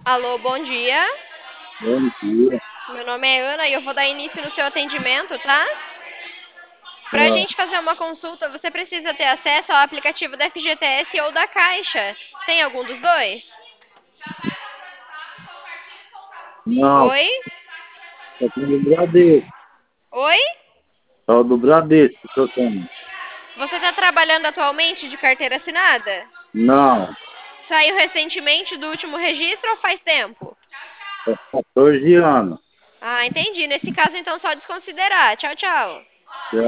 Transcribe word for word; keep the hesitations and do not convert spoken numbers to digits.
Alô, bom dia. Bom dia. Meu nome é Ana e eu vou dar início no seu atendimento, tá? Para a Ah, gente fazer uma consulta, você precisa ter acesso ao aplicativo da F G T S ou da Caixa. Tem algum dos dois? não, Oi? só tem do Bradesco. Oi? Só do Bradesco que eu tenho. Você está trabalhando atualmente de carteira assinada? Não, Saiu recentemente do último registro ou faz tempo? é quatorze anos. Ah, entendi. Nesse caso, então, só desconsiderar. Tchau, tchau.